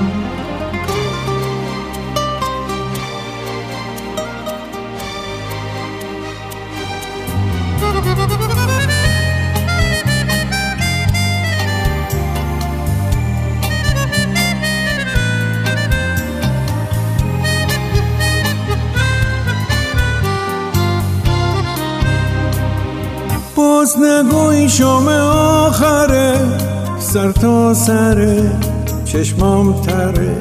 باز نگوی شام آخره، سر تا سره چشمام تره،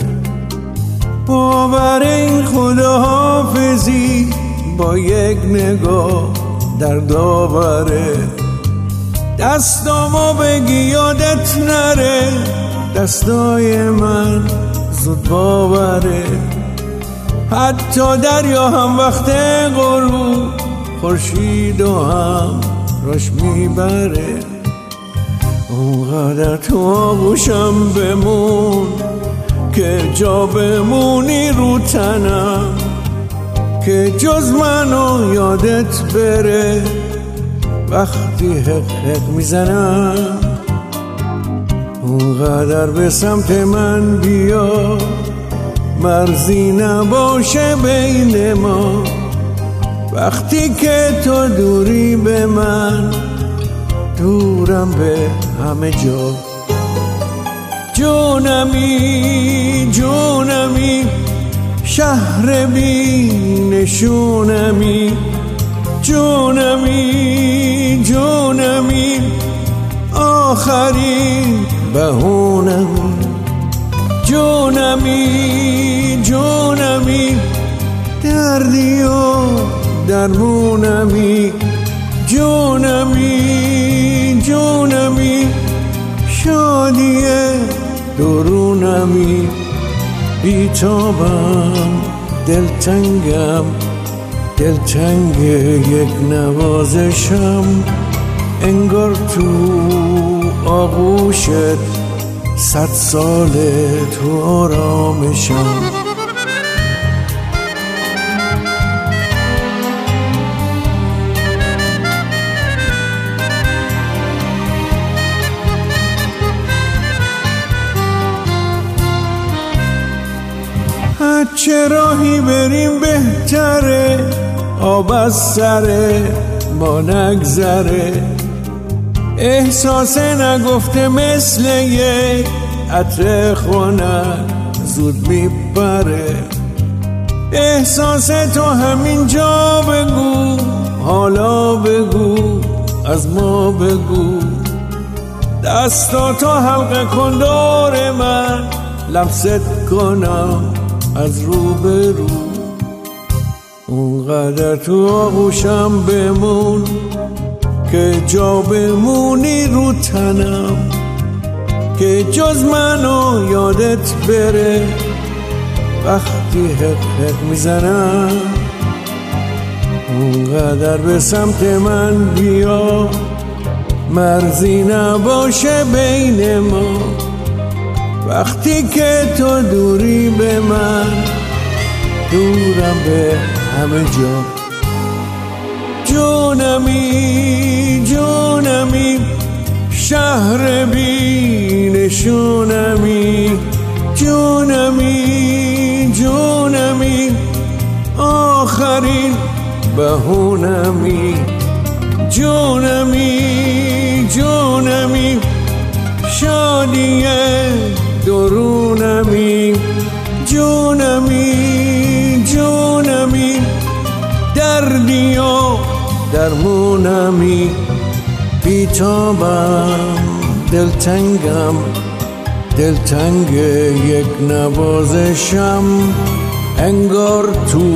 باور این خداحافظی با یک نگاه در داوره. دستامو بگی یادت نره، دستای من زود باوره. حتی دریا هم وقت غروب خورشید و هم راش میبره. اونقدر تو آغوشم بمون که جا بمونی رو تنم، که جز منو یادت بره وقتی حق حق میزنم. اونقدر به سمت من بیا، مرزی نباشه بین ما. وقتی که تو دوری به من، دورم به همه جا. جونمی جونمی شهر بی نشونمی، جونمی جونمی آخرین بهونمی. جونمی جونمی دردی و درمونمی، جونمی جونمی شادی درونمی. بیتابم دلتنگم، دلتنگ یک نوازشم، انگار تو آغوشت 100 ساله تو آرامشم. چه راهی بریم بهتره، آب از سره ما نگذره. احساس نگفته مثل یک عطر خنک زود میپره. احساس تو همینجا بگو، حالا بگو، از ما بگو. دستاتو حلقه کن دور من، لمست کنم از رو به رو. اونقدر تو آغوشم بمون که جا بمونی رو تنم، که جز منو یادت بره وقتی حق حق میزنم. اونقدر به سمت من بیا، مرزی نباشه بین ما. وقتی که تو دوری به من، دورم به همه جا. جونمی جونمی شهر بی نشونمی، جونمی جونمی آخرین بهونمی. جونمی جونمی شادی درونمی، جونمی جونمی دردی و درمونمی. بیتابم دلتنگم، دلتنگ یک نوازشم، انگار تو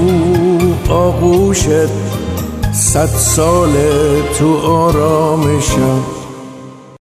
آغوشت 100 ساله تو آرامشم.